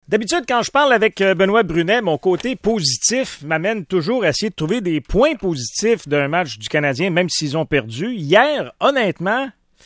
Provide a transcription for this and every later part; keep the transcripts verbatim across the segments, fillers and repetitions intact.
D'habitude, quand je parle avec Benoît Brunet, mon côté positif m'amène toujours à essayer de trouver des points positifs d'un match du Canadien, même s'ils ont perdu. Hier, honnêtement,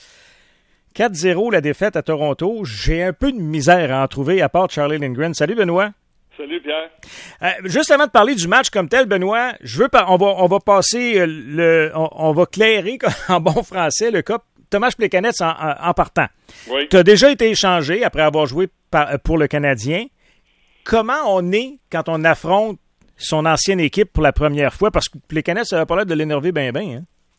quatre zéro la défaite à Toronto, j'ai un peu de misère à en trouver à part Charlie Lindgren. Salut Benoît. Salut Pierre. Euh, juste avant de parler du match comme tel, Benoît, je veux on va on va passer le on, on va clairer en bon français le cas Tomáš Plekanec en, en, en partant. Oui. Tu as déjà été échangé après avoir joué par, pour le Canadien. Comment on est quand on affronte son ancienne équipe pour la première fois? Parce que Plekanec, ça va pas l'air de l'énerver bien bien, hein?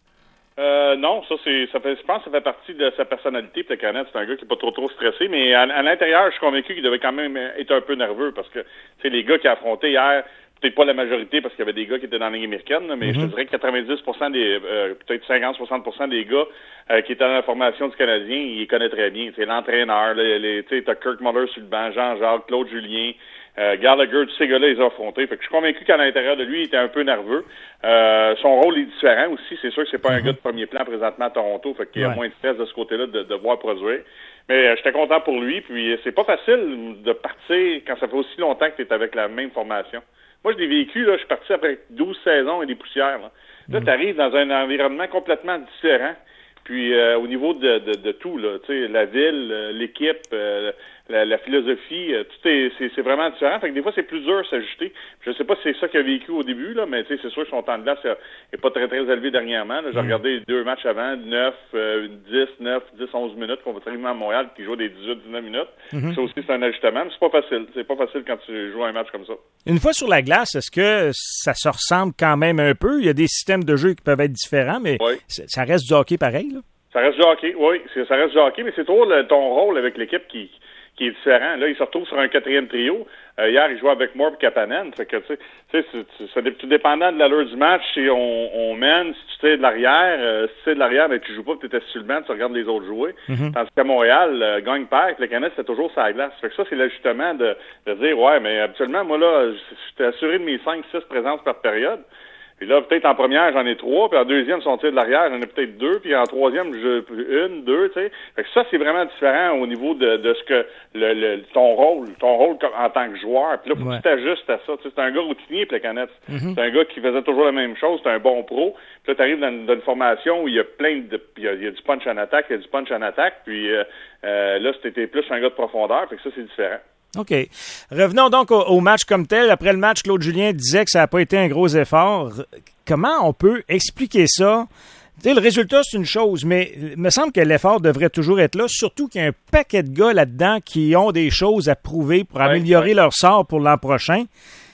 Euh, non, ça c'est, ça fait, je pense que ça fait partie de sa personnalité. Plekanec, c'est un gars qui est pas trop trop stressé, mais à, à l'intérieur, je suis convaincu qu'il devait quand même être un peu nerveux parce que c'est les gars qui a affronté hier, peut-être pas la majorité parce qu'il y avait des gars qui étaient dans la Ligue américaine, là, mais mm-hmm. je te dirais que quatre-vingt-dix pour cent des, euh, peut-être cinquante à soixante pour cent des gars euh, qui étaient dans la formation du Canadien, ils les connaissent très bien. C'est l'entraîneur, les, les, tu sais, t'as Kirk Muller sur le banc, Jean-Jacques, Claude Julien. Euh, Gallagher, tous ces gars-là, ils ont affrontés. Fait que je suis convaincu qu'à l'intérieur de lui, il était un peu nerveux. Euh, son rôle est différent aussi. C'est sûr que c'est pas mm-hmm. un gars de premier plan présentement à Toronto. Fait qu'il y a ouais. moins de stress de ce côté-là de, de voir produire. Mais euh, j'étais content pour lui. Puis c'est pas facile de partir quand ça fait aussi longtemps que tu es avec la même formation. Moi, je l'ai vécu, là. Je suis parti après douze saisons et des poussières. Là, là mm-hmm. tu arrives dans un environnement complètement différent. Puis euh, au niveau de, de, de tout, là, tu sais, la ville, euh, l'équipe, euh, la, la philosophie, euh, tout est, c'est, c'est vraiment différent. Fait que des fois, c'est plus dur de s'ajuster. Je sais pas si c'est ça qu'il a vécu au début, là, mais tu sais, c'est sûr que son temps de glace n'est pas très, très élevé dernièrement. Là. J'ai mmh. regardé deux matchs avant, neuf, dix, neuf, dix, onze minutes, qu'on va arriver à Montréal, qui joue des dix-huit, dix-neuf minutes. Mmh. Ça aussi, c'est un ajustement, mais c'est pas facile. C'est pas facile quand tu joues un match comme ça. Une fois sur la glace, est-ce que ça se ressemble quand même un peu? Il y a des systèmes de jeu qui peuvent être différents, mais oui. ça reste du hockey pareil, là? Ça reste du hockey, oui. C'est, ça reste du hockey, mais c'est toujours le, ton rôle avec l'équipe qui, qui est différent. Là, il se retrouve sur un quatrième trio. Euh, hier, il jouait avec Moore et Kapanen. Fait que, tu sais, c'est, c'est, c'est tout dépendant de l'allure du match. Si on, on mène, si tu es de l'arrière, euh, si tu es de l'arrière, ben, tu joues pas, tu étais sur le banc, tu regardes les autres jouer. Mm-hmm. Tandis qu'à Montréal, euh, gagne-perd, le Canadien, c'est toujours sa glace. Fait que ça, c'est l'ajustement de, de dire, ouais, mais habituellement, moi, là, j'étais assuré de mes cinq six présences par période. Puis là, peut-être en première, j'en ai trois, puis en deuxième, si on tire de l'arrière, j'en ai peut-être deux, puis en troisième, je une, deux, tu sais. Fait que ça, c'est vraiment différent au niveau de, de ce que le, le ton rôle, ton rôle en tant que joueur. Puis là, faut ouais. que tu t'ajustes à ça. Tu sais, c'est un gars routinier, Plekanec. Mm-hmm. C'est un gars qui faisait toujours la même chose, c'est un bon pro. Puis là, t'arrives dans, dans une formation où il y a plein de, il y a, il y a du punch en attaque, il y a du punch en attaque, puis euh, euh, là, c'était plus un gars de profondeur, fait que ça, c'est différent. OK. Revenons donc au, au match comme tel. Après le match, Claude Julien disait que ça n'a pas été un gros effort. Comment on peut expliquer ça? Tu sais, le résultat, c'est une chose, mais il me semble que l'effort devrait toujours être là, surtout qu'il y a un paquet de gars là-dedans qui ont des choses à prouver pour ouais, améliorer ouais. leur sort pour l'an prochain.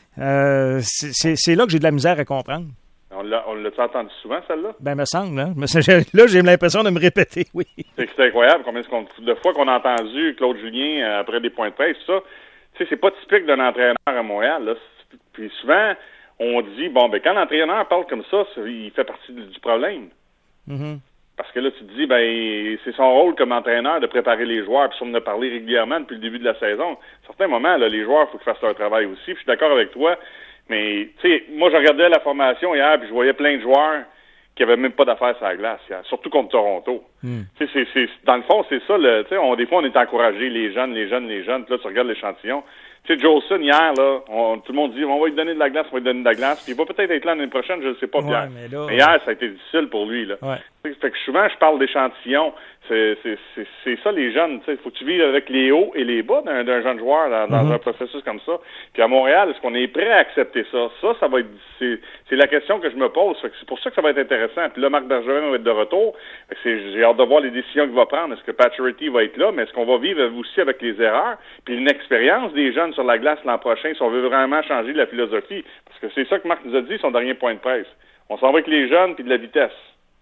Euh, c'est, c'est, c'est là que j'ai de la misère à comprendre. On l'a, on l'a entendu souvent, celle-là? Ben, me semble, hein? Là, j'ai l'impression de me répéter, oui. C'est, c'est incroyable combien de fois qu'on a entendu Claude Julien euh, après des points de presse, ça. Tu sais, c'est pas typique d'un entraîneur à Montréal, là. Puis souvent, on dit, bon, ben, quand l'entraîneur parle comme ça, il fait partie du problème. Mm-hmm. Parce que là, tu te dis, ben, c'est son rôle comme entraîneur de préparer les joueurs, puis ça, on en a parlé régulièrement depuis le début de la saison. À certains moments, là, les joueurs, il faut qu'ils fassent leur travail aussi, puis je suis d'accord avec toi. Mais, tu sais, moi, je regardais la formation hier, puis je voyais plein de joueurs qui avaient même pas d'affaires sur la glace hier, surtout contre Toronto. Mm. Tu sais, c'est, c'est, dans le fond, c'est ça, le, tu sais, on, des fois, on est encouragé, les jeunes, les jeunes, les jeunes, puis là, tu regardes l'échantillon. Tu sais, Jolson, hier, là, on, tout le monde dit, on va lui donner de la glace, on va lui donner de la glace, puis il va peut-être être là l'année prochaine, je ne sais pas, Pierre. Ouais, mais, là, mais hier, ça a été difficile pour lui, là. Ouais. Fait que souvent, je parle d'échantillon. C'est, c'est, c'est, c'est ça, les jeunes, tu sais. Faut que tu vives avec les hauts et les bas d'un, d'un jeune joueur dans, dans mm-hmm. un processus comme ça. Puis à Montréal, est-ce qu'on est prêt à accepter ça? Ça, ça va être, c'est, c'est la question que je me pose. Fait que c'est pour ça que ça va être intéressant. Puis là, Marc Bergevin va être de retour. Fait que c'est, j'ai hâte de voir les décisions qu'il va prendre. Est-ce que Pacioretty va être là? Mais est-ce qu'on va vivre aussi avec les erreurs? Puis une expérience des jeunes sur la glace l'an prochain, si on veut vraiment changer la philosophie. Parce que c'est ça que Marc nous a dit, son dernier point de presse. On s'en va avec les jeunes puis de la vitesse.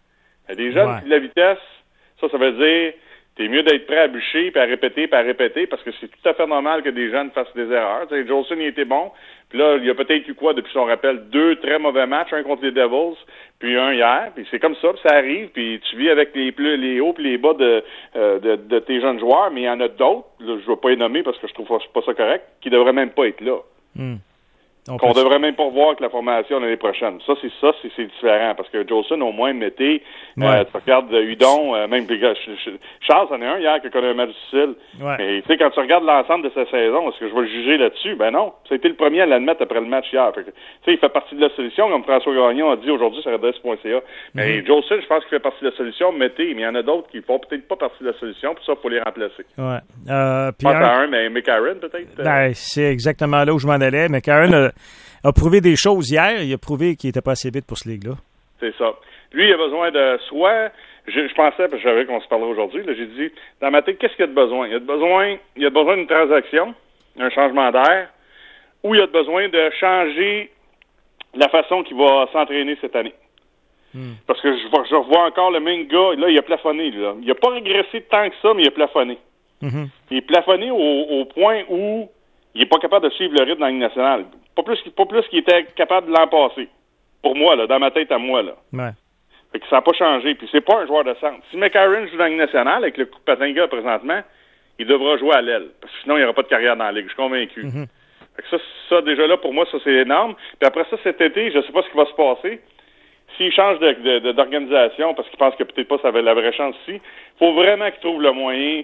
Des jeunes ouais. puis de la vitesse, ça, ça veut dire t'es mieux d'être prêt à bûcher, puis à répéter, puis à répéter, parce que c'est tout à fait normal que des jeunes fassent des erreurs. Tu sais, Jolson, il était bon, puis là, il y a peut-être eu quoi, depuis son rappel, deux très mauvais matchs, un contre les Devils, puis un hier, puis c'est comme ça, puis ça arrive, puis tu vis avec les, les hauts puis les bas de, euh, de, de tes jeunes joueurs, mais il y en a d'autres, là, je ne vais pas les nommer parce que je trouve pas ça correct, qui devraient même pas être là. Mm. On qu'on peut... devrait même pas revoir avec la formation l'année prochaine. Ça, c'est ça, c'est, c'est différent. Parce que Jolson, au moins, mettait, ouais. euh, tu regardes Hudon, euh, même Charles, c'en est un hier qui a connu un match difficile. Ouais. Mais tu sais, quand tu regardes l'ensemble de sa saison, est-ce que je vais le juger là-dessus? Ben non. Ça a été le premier à l'admettre après le match hier. Tu sais, il fait partie de la solution, comme François Gagnon a dit aujourd'hui sur adresse point c a. Mais mm-hmm. Jolson, je pense qu'il fait partie de la solution. Mettez, mais il y en a d'autres qui font peut-être pas partie de la solution. Puis ça, il faut les remplacer. Ouais. Euh, je pense un... à un, mais McCarron, peut-être. Ben, c'est exactement là où je m'en allais. McCarron a... a prouvé des choses hier. Il a prouvé qu'il n'était pas assez vite pour ce ligue-là. C'est ça. Lui, il a besoin de soit... Je, je pensais, parce que je savais qu'on se parlerait aujourd'hui, là, j'ai dit, dans ma tête, qu'est-ce qu'il y a de besoin? Il y a de besoin, il y a besoin d'une transaction, un changement d'air, ou il y a de besoin de changer la façon qu'il va s'entraîner cette année. Hmm. Parce que je, je revois encore le même gars, là, il a plafonné. Là. Il n'a pas régressé tant que ça, mais il a plafonné. Mm-hmm. Il est plafonné au, au point où il n'est pas capable de suivre le rythme dans la Ligue nationale. Pas plus, pas plus qu'il était capable de l'an passé. Pour moi, là, dans ma tête à moi, là. Ouais. Fait que ça n'a pas changé. Puis c'est pas un joueur de centre. Si McCarron joue dans la Ligue nationale, avec le coup de patin qu'il a présentement, il devra jouer à l'aile. Parce que sinon, il n'y aura pas de carrière dans la Ligue. Je suis convaincu. Mm-hmm. Fait que ça, ça, déjà là, pour moi, ça, c'est énorme. Puis après ça, cet été, je ne sais pas ce qui va se passer. S'il change de, de, de, d'organisation, parce qu'il pense que peut-être pas ça avait la vraie chance ici, il faut vraiment qu'il trouve le moyen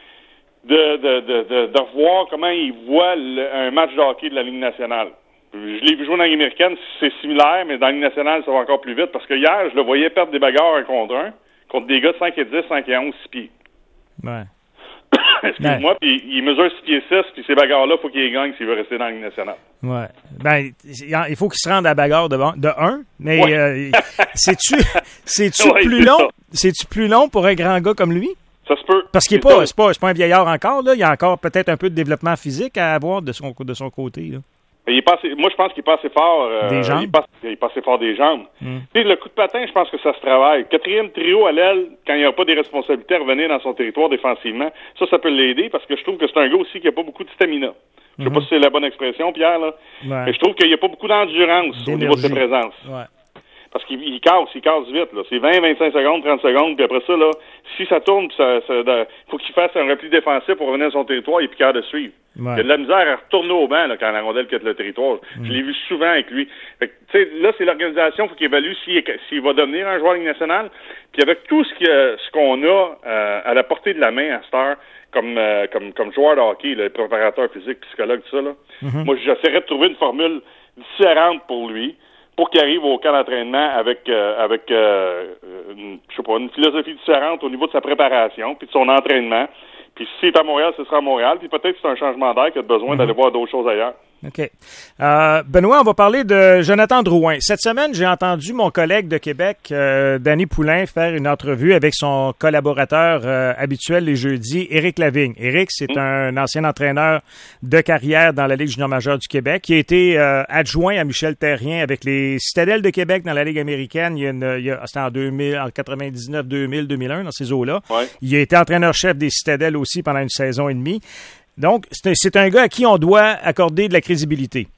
de, de, de, de, de revoir comment il voit le, un match de hockey de la Ligue nationale. Je l'ai vu jouer dans la Ligue américaine, c'est similaire, mais dans la Ligue nationale, ça va encore plus vite, parce que hier, je le voyais perdre des bagarres un contre un, contre des gars de cinq et dix, cinq et onze, six pieds. Ouais. Excuse-moi, ben, puis il mesure six pieds six, puis ces bagarres-là, il faut qu'il les gagne s'il veut rester dans la Ligue nationale. Ouais. Ben, il faut qu'il se rende à la bagarre de, de un, mais ouais. euh, c'est-tu, c'est-tu ouais, plus c'est long, ça. c'est-tu plus long pour un grand gars comme lui? Ça se peut. Parce qu'il n'est pas, c'est pas, c'est pas un vieillard encore, là. Il y a encore peut-être un peu de développement physique à avoir de son, de son côté, là. Il est pas assez, moi, je pense qu'il est pas assez fort. Euh, des jambes? Il est pas, il est pas assez fort des jambes. Mm. Tu sais, le coup de patin, je pense que ça se travaille. Quatrième trio à l'aile, quand il n'y a pas des responsabilités à revenir dans son territoire défensivement, ça, ça peut l'aider parce que je trouve que c'est un gars aussi qui n'a pas beaucoup de stamina. Je sais mm-hmm. pas si c'est la bonne expression, Pierre, là. Ouais. Mais je trouve qu'il n'y a pas beaucoup d'endurance D'énergie. Au niveau de sa présence. Ouais. Parce qu'il il casse, il casse vite, là. C'est vingt, vingt-cinq secondes, trente secondes, puis après ça, là, si ça tourne, puis ça, ça, il faut qu'il fasse un repli défensif pour revenir à son territoire, il est plus capable de suivre. Ouais. Il a de la misère à retourner au banc, là, quand la rondelle quitte le territoire. Mm. Je l'ai vu souvent avec lui. Fait que, tu sais, là, c'est l'organisation, il faut qu'il évalue s'il, s'il va devenir un joueur de Ligue nationale. Puis avec tout ce, que, ce qu'on a euh, à la portée de la main à cette heure, comme, euh, comme, comme joueur de hockey, le préparateur physique, psychologue, tout ça, là, mm-hmm. moi, j'essaierais de trouver une formule différente pour lui, pour qu'il arrive au camp d'entraînement avec euh, avec euh, une, je sais pas, une philosophie différente au niveau de sa préparation, puis de son entraînement. Puis si c'est à Montréal, ce sera à Montréal. Puis peut-être que c'est un changement d'air qu'il a besoin mm-hmm. d'aller voir d'autres choses ailleurs. OK. Euh, Benoît, on va parler de Jonathan Drouin. Cette semaine, j'ai entendu mon collègue de Québec, euh, Danny Poulain, faire une entrevue avec son collaborateur euh, habituel les jeudis, Éric Lavigne. Éric, c'est mmh. un ancien entraîneur de carrière dans la Ligue junior majeure du Québec, qui a été euh, adjoint à Michel Therrien avec les Citadelles de Québec dans la Ligue américaine. Il y a, une, il y a c'était en deux mille, en quatre-vingt-dix-neuf, deux mille, deux mille un, dans ces eaux-là. Ouais. Il a été entraîneur-chef des Citadelles aussi pendant une saison et demie. Donc, c'est un, c'est un gars à qui on doit accorder de la crédibilité.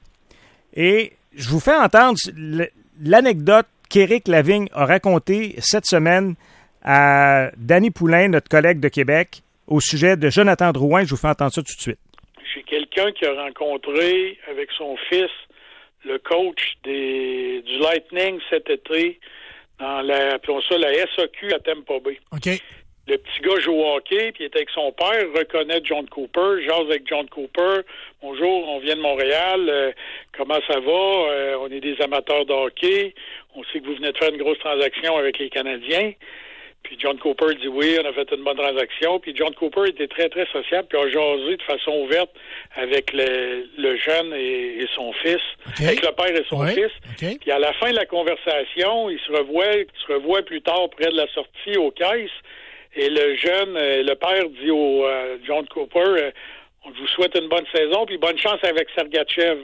Et je vous fais entendre l'anecdote qu'Éric Lavigne a racontée cette semaine à Danny Poulain, notre collègue de Québec, au sujet de Jonathan Drouin. Je vous fais entendre ça tout de suite. J'ai quelqu'un qui a rencontré avec son fils le coach des, du Lightning cet été dans la, appelons ça la S A Q à Tampa Bay. OK. Le petit gars joue au hockey, puis il est avec son père, reconnaît John Cooper, jase avec John Cooper. Bonjour, on vient de Montréal, euh, comment ça va? Euh, on est des amateurs de hockey. On sait que vous venez de faire une grosse transaction avec les Canadiens. Puis John Cooper dit oui, on a fait une bonne transaction. Puis John Cooper était très, très sociable, puis a jasé de façon ouverte avec le, le jeune et, et son fils, okay. avec le père et son ouais. fils. Okay. Puis à la fin de la conversation, ils se revoient, ils se revoient plus tard près de la sortie aux caisses. Et le jeune, euh, le père dit au euh, John Cooper, euh, on vous souhaite une bonne saison, puis bonne chance avec Sergachev.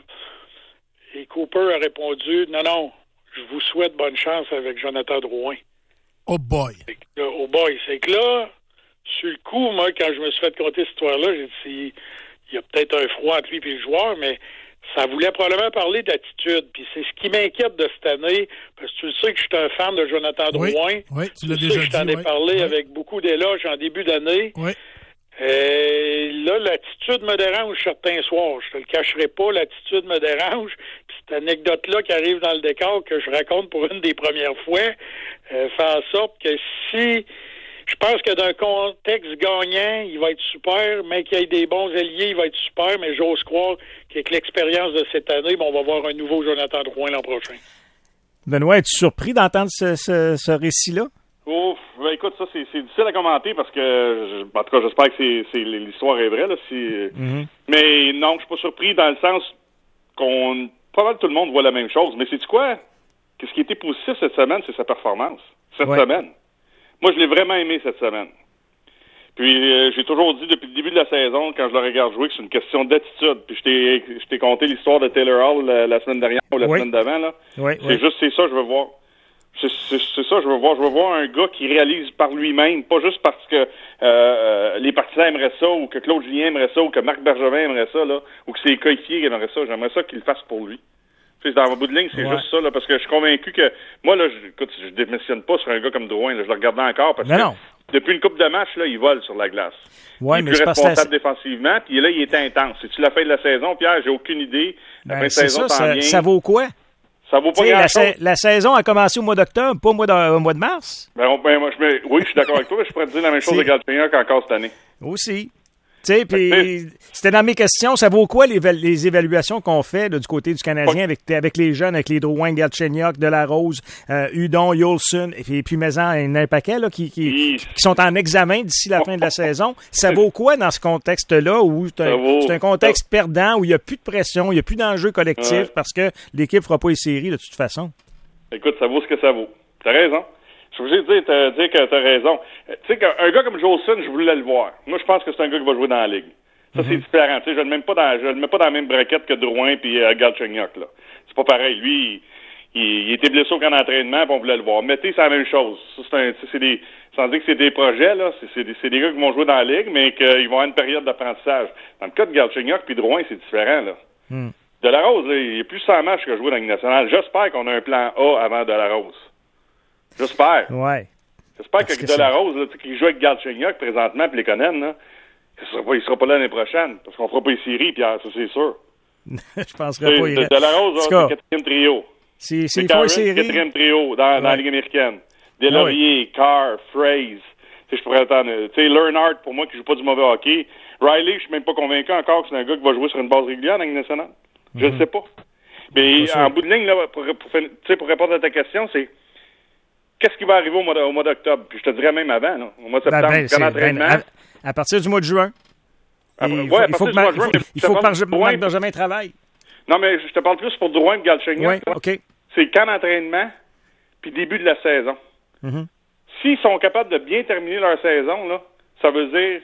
Et Cooper a répondu, non, non, je vous souhaite bonne chance avec Jonathan Drouin. Oh boy! Que, oh boy, c'est que là, sur le coup, moi, quand je me suis fait compter cette histoire-là, j'ai dit, il y a peut-être un froid entre lui et le joueur, mais ça voulait probablement parler d'attitude. Puis c'est ce qui m'inquiète de cette année, parce que tu le sais que je suis un fan de Jonathan Drouin. Oui, oui tu l'as tu déjà sais que je t'en dit. ai oui, parlé oui. avec beaucoup d'éloges en début d'année. Oui. Euh, là, l'attitude me dérange certains soirs. Je te le cacherai pas, l'attitude me dérange. Puis cette anecdote-là qui arrive dans le décor, que je raconte pour une des premières fois, euh, fait en sorte que si... Je pense que d'un contexte gagnant, il va être super, mais qu'il y ait des bons alliés, il va être super, mais j'ose croire qu'avec l'expérience de cette année, ben, on va voir un nouveau Jonathan Drouin l'an prochain. Benoît, es-tu surpris d'entendre ce, ce, ce récit-là? Ouf, ben écoute, ça, c'est, c'est difficile à commenter parce que, je, en tout cas, j'espère que c'est, c'est, l'histoire est vraie, là, si, mm-hmm. Mais non, je suis pas surpris dans le sens qu'on, pas mal tout le monde voit la même chose, mais c'est-tu quoi? Qu'est-ce qui était positif cette semaine, c'est sa performance. Cette ouais. semaine. Moi, je l'ai vraiment aimé cette semaine. Puis, euh, j'ai toujours dit depuis le début de la saison, quand je le regarde jouer, que c'est une question d'attitude. Puis, je t'ai, je t'ai conté l'histoire de Taylor Hall la, la semaine dernière ou la oui. semaine d'avant, là. Oui, c'est oui. juste, c'est ça que je veux voir. C'est, c'est, c'est ça que je veux voir. Je veux voir un gars qui réalise par lui-même, pas juste parce que euh, les partisans aimeraient ça, ou que Claude Julien aimerait ça, ou que Marc Bergevin aimerait ça, là, ou que ses coéquipiers aimeraient ça. J'aimerais ça qu'il le fasse pour lui. Dans mon bout de ligne, c'est ouais. juste ça, là, parce que je suis convaincu que, moi, là, je, écoute, je démissionne pas sur un gars comme Drouin, là, je le regardais encore, parce mais que, non. depuis une couple de matchs, là, il vole sur la glace. Ouais, il est mais plus c'est responsable la... défensivement, puis là, il est intense. C'est-tu la fin de la saison, Pierre? J'ai aucune idée. La ben, fin de saison, ça, ça, ça vaut quoi? Ça vaut pas grand-chose. La, sa- la saison a commencé au mois d'octobre, pas au mois de, au mois de mars. Ben, on, ben moi, je me, oui, je suis d'accord avec toi, mais je pourrais te dire la même chose si. de Galchenyuk encore cette année. Aussi. Tu sais, puis c'était dans mes questions, ça vaut quoi les, les évaluations qu'on fait là, du côté du Canadien avec, avec les jeunes, avec les Drouin, Galchenyuk, Delarose, euh, Hudon, Yolson, et puis Maison, il y en a un paquet là, qui, qui, oui. qui sont en examen d'ici la fin de la saison. Ça vaut quoi dans ce contexte-là où c'est un, vaut... c'est un contexte perdant, où il n'y a plus de pression, il n'y a plus d'enjeu collectif ouais. parce que l'équipe ne fera pas les séries de toute façon? Écoute, ça vaut ce que ça vaut. T'as raison. Je suis obligé de dire, te, dire que t'as raison. Tu sais qu'un gars comme Jolson, je voulais le voir. Moi, je pense que c'est un gars qui va jouer dans la Ligue. Ça, mm-hmm. c'est différent. Tu sais, je le mets pas dans, je le mets pas dans la même braquette que Drouin puis euh, Galchenyuk, là. C'est pas pareil. Lui, il, il, il était blessé au camp d'entraînement, puis on voulait le voir. Mais tu sais, c'est la même chose. Ça, c'est un, c'est des, sans dire que c'est des projets, là. C'est, c'est, des, c'est des gars qui vont jouer dans la Ligue, mais qu'ils vont avoir une période d'apprentissage. Dans le cas de Galchenyuk puis Drouin, c'est différent, là. Mm. Delarose, là, il y a plus de cent matchs que jouer dans la Ligue nationale. J'espère qu'on a un plan A avant Delarose. J'espère. Ouais. J'espère Parce que, que Delarose, là, qui joue avec Galchenyuk présentement, puis les Lekonen, là, il sera pas, il sera pas là l'année prochaine. Parce qu'on fera pas les séries, Pierre, ça c'est sûr. Je penserais pas. Il... Delarose, c'est le quatrième trio. C'est, c'est Karen, le quatrième trio dans, ouais. dans la Ligue américaine. Deslauriers, ouais. Carr, Fraze. Je pourrais attendre. Tu sais, Leonard, pour moi, qui joue pas du mauvais hockey. Riley, je suis même pas convaincu encore que c'est un gars qui va jouer sur une base régulière dans la Ligue nationale. Mm-hmm. Je ne sais pas. Mais pas en bout de ligne, là, pour, pour, pour, pour répondre à ta question, c'est qu'est-ce qui va arriver au mois, au mois d'octobre? Puis je te dirais même avant, là, au mois de septembre, ben, ben, entraînement. Ben, à, à partir du mois de juin. Après, il, ouais, il faut que Marc Marc Bergevin travaille. Non, mais je te parle plus pour Drouin et Galchenyuk. Oui, OK. C'est le camp d'entraînement puis début de la saison. Mm-hmm. S'ils sont capables de bien terminer leur saison, là, ça veut dire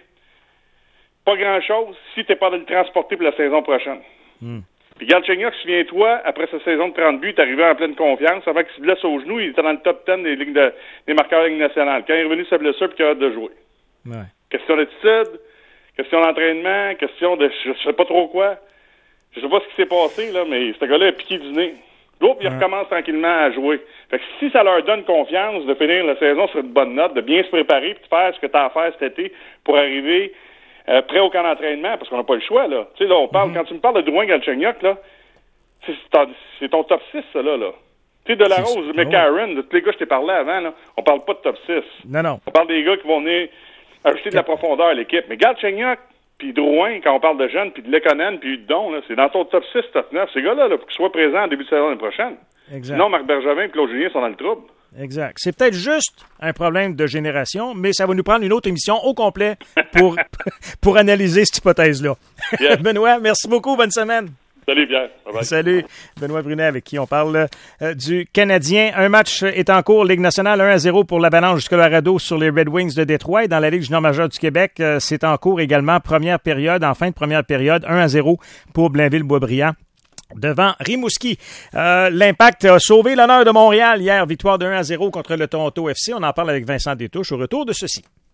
pas grand-chose si tu n'es pas de le transporter pour la saison prochaine. Mm. Puis Galchenyuk, souviens-toi, après sa saison de trente buts, il est arrivé en pleine confiance. Avant qu'il se blesse au genou, il était dans le top dix des, ligues de, des marqueurs de la Ligue nationale. Quand il est revenu de sa blessure, puis qu'il a hâte de jouer. Ouais. Question d'attitude, question d'entraînement, question de je sais pas trop quoi. Je sais pas ce qui s'est passé, là, mais ce gars-là a piqué du nez. L'autre, il ouais. recommence tranquillement à jouer. Fait que si ça leur donne confiance de finir la saison sur une bonne note, de bien se préparer puis de faire ce que tu as à faire cet été pour arriver euh, prêt au camp d'entraînement, parce qu'on n'a pas le choix, là. Tu sais, là, on parle, mm-hmm. quand tu me parles de Drouin Galchenyuk, là, c'est, c'est ton top six, ça, là, là. Tu sais, Delarose, McCarron, de tous les gars que je t'ai parlé avant, là, on parle pas de top six. Non, non. On parle des gars qui vont venir ajouter de la profondeur à l'équipe. Mais Galchenyuk, puis Drouin, quand on parle de jeunes, puis de Lekonen, puis Hudon, là, c'est dans ton top six, top neuf. Ces gars-là, là, pour qu'ils soient présents en début de saison l'année prochaine. Exact. Sinon, Marc Bergevin et Claude Julien sont dans le trouble. Exact. C'est peut-être juste un problème de génération, mais ça va nous prendre une autre émission au complet pour, pour analyser cette hypothèse-là. Yeah. Benoît, merci beaucoup. Bonne semaine. Salut Pierre. Bye-bye. Salut. Benoît Brunet avec qui on parle euh, du Canadien. Un match est en cours, Ligue nationale, un à zéro pour l'Avalanche du Colorado sur les Red Wings de Détroit. Et dans la Ligue junior majeure du Québec, euh, c'est en cours également, première période, en fin de première période, un à zéro pour Blainville-Boisbriand devant Rimouski. Euh, L'Impact a sauvé l'honneur de Montréal hier, victoire de un à zéro contre le Toronto F C. On en parle avec Vincent Détouche au retour de ceci.